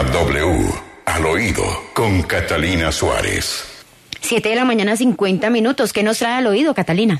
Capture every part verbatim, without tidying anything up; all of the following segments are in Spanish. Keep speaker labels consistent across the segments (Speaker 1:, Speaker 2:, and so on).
Speaker 1: Mañana W, al oído, con Catalina Suárez.
Speaker 2: Siete de la mañana, cincuenta minutos. ¿Qué nos trae al oído, Catalina?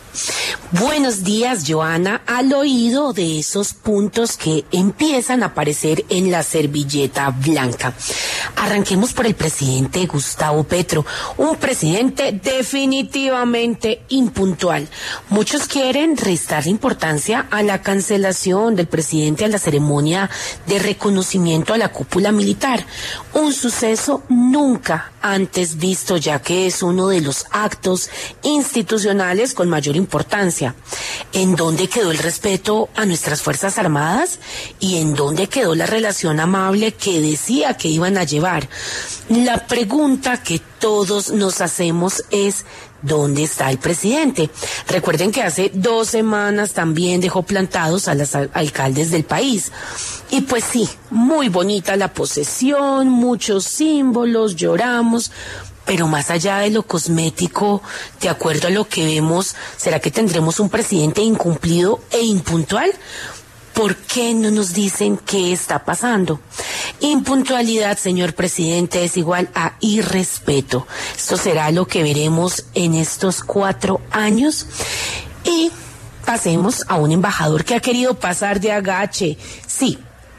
Speaker 3: Buenos días, Joana, al oído de esos puntos que empiezan a aparecer en la servilleta blanca. Arranquemos por el presidente Gustavo Petro, un presidente definitivamente impuntual. Muchos quieren restar importancia a la cancelación del presidente a la ceremonia de reconocimiento a la cúpula militar, un suceso nunca antes visto, ya que es uno de los actos institucionales con mayor importancia. ¿En dónde quedó el respeto a nuestras Fuerzas Armadas? ¿Y en dónde quedó la relación amable que decía que iban a llevar? La pregunta que todos nos hacemos es: ¿dónde está el presidente? Recuerden que hace dos semanas también dejó plantados a los alcaldes del país. Y pues sí, muy bonita la posesión, muchos símbolos, lloramos, pero más allá de lo cosmético, de acuerdo a lo que vemos, ¿será que tendremos un presidente incumplido e impuntual? ¿Por qué no nos dicen qué está pasando? Impuntualidad, señor presidente, es igual a irrespeto. Esto será lo que veremos en estos cuatro años. Y pasemos a un embajador que ha querido pasar de agache. Sí.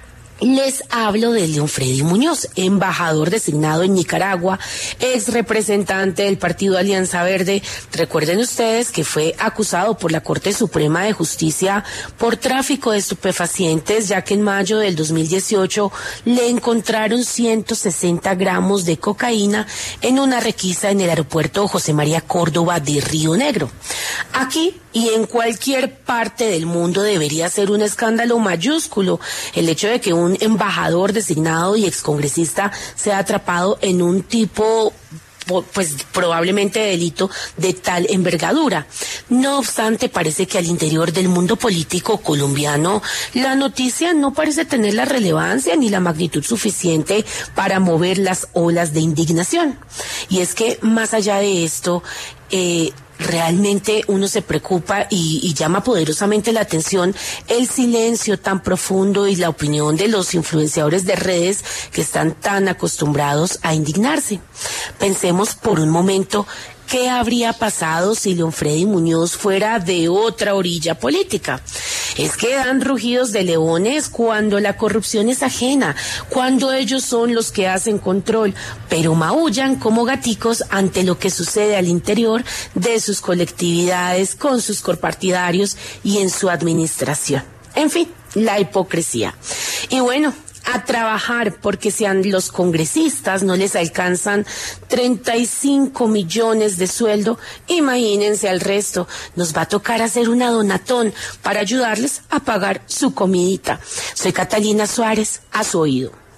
Speaker 3: Les hablo de Leonfredi Muñoz, embajador designado en Nicaragua, ex representante del partido Alianza Verde. Recuerden ustedes que fue acusado por la Corte Suprema de Justicia por tráfico de estupefacientes, ya que en mayo del dos mil dieciocho le encontraron ciento sesenta gramos de cocaína en una requisa en el aeropuerto José María Córdoba de Río Negro. Aquí y en cualquier parte del mundo debería ser un escándalo mayúsculo el hecho de que un embajador designado y excongresista sea atrapado en un tipo, pues probablemente delito de tal envergadura. No obstante, parece que al interior del mundo político colombiano la noticia no parece tener la relevancia ni la magnitud suficiente para mover las olas de indignación. Y es que más allá de esto, eh, realmente uno se preocupa y, y llama poderosamente la atención el silencio tan profundo y la opinión de los influenciadores de redes que están tan acostumbrados a indignarse. Pensemos por un momento qué habría pasado si Leonfredi Muñoz fuera de otra orilla política. Es que dan rugidos de leones cuando la corrupción es ajena, cuando ellos son los que hacen control, pero maullan como gaticos ante lo que sucede al interior de sus colectividades, con sus corpartidarios y en su administración. En fin, la hipocresía. Y bueno, a trabajar, porque si a los congresistas no les alcanzan treinta y cinco millones de sueldo, imagínense al resto. Nos va a tocar hacer una donatón para ayudarles a pagar su comidita. Soy Catalina Suárez, a su oído.